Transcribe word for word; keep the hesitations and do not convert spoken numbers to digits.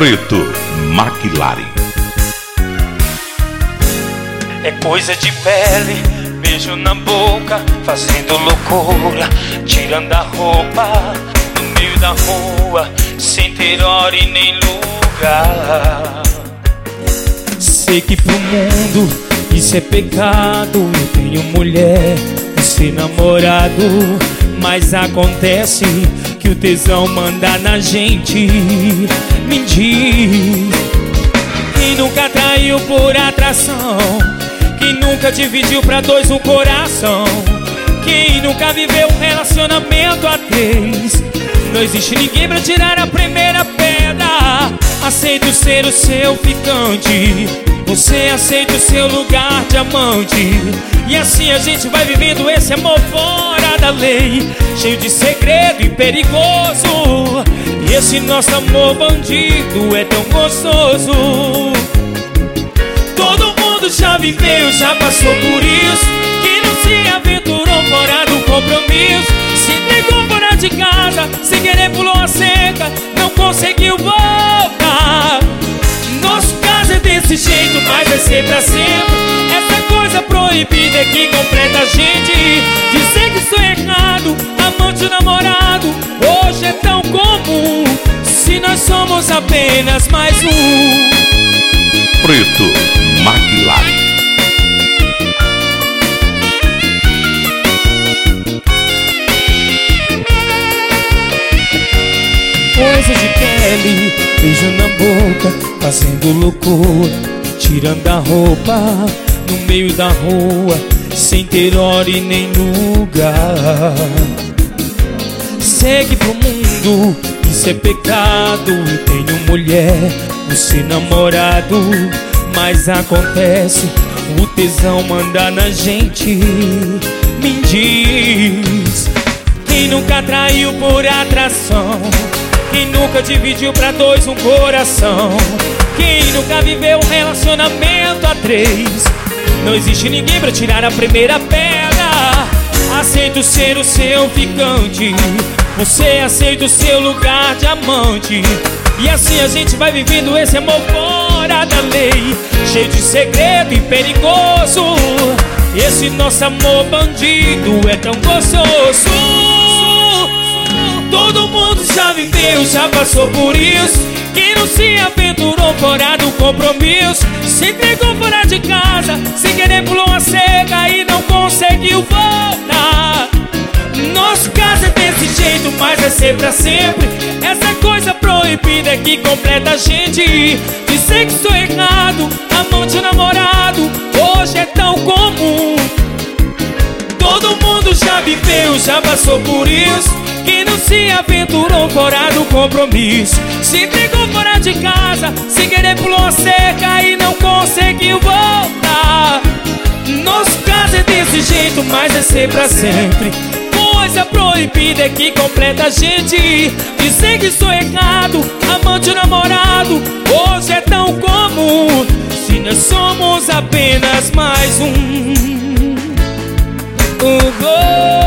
Preto McLaren. É coisa de pele, beijo na boca, fazendo loucura, tirando a roupa no meio da rua, sem ter hora e nem lugar. Sei que pro mundo isso é pecado. Eu tenho mulher, você namorado, mas acontece que o tesão manda na gente. Me diz, quem nunca traiu por atração? Quem nunca dividiu pra dois um coração? Quem nunca viveu um relacionamento a três? Não existe ninguém pra tirar a primeira pedra. Aceito ser o seu ficante, você aceita o seu lugar de amante. E assim a gente vai vivendo esse amor fora da lei, cheio de segredo e perigoso. E esse nosso amor bandido é tão gostoso. Todo mundo já viveu, já passou por isso. Quem não se aventurou fora do compromisso, se entregou fora de casa, sem querer pulou a cerca, não conseguiu voltar. Nosso caso é desse jeito, mas vai ser pra sempre. Essa coisa proibida é que completa a gente. Dizer que isso é errado, amante ou namorado, hoje é tão comum, se nós somos apenas mais um. Preto McLaren. Coisa de pele, beijo na boca, fazendo loucura, tirando a roupa no meio da rua, sem ter hora e nem lugar. Sei que pro mundo isso é pecado. Eu tenho mulher, você namorado, mas acontece, o tesão manda na gente. Me diz, quem nunca traiu por atração? Quem nunca dividiu pra dois um coração? Quem nunca viveu um relacionamento a três? Não existe ninguém pra tirar a primeira pedra. Aceito ser o seu ficante, você aceita o seu lugar de amante. E assim a gente vai vivendo esse amor fora da lei, cheio de segredo e perigoso. Esse nosso amor bandido é tão gostoso. Todo mundo já viveu, já passou por isso. Quem não se aventurou fora do compromisso, se entregou fora de casa, sem querer pulou a cerca e não conseguiu voltar. Nosso caso é desse jeito, mas vai ser pra sempre. Essa coisa proibida é que completa a gente. Dizer que estou errado, amante ou namorado, hoje é tão comum. Todo mundo já viveu, já passou por isso. Quem não se aventurou fora do compromisso, se entregou fora de casa, sem querer pulou a cerca e não conseguiu voltar. Nosso caso é desse jeito, mas é ser pra sempre. Coisa proibida é que completa a gente. Dizer que estou errado, amante ou namorado, hoje é tão comum, se nós somos apenas mais um. Uh, oh.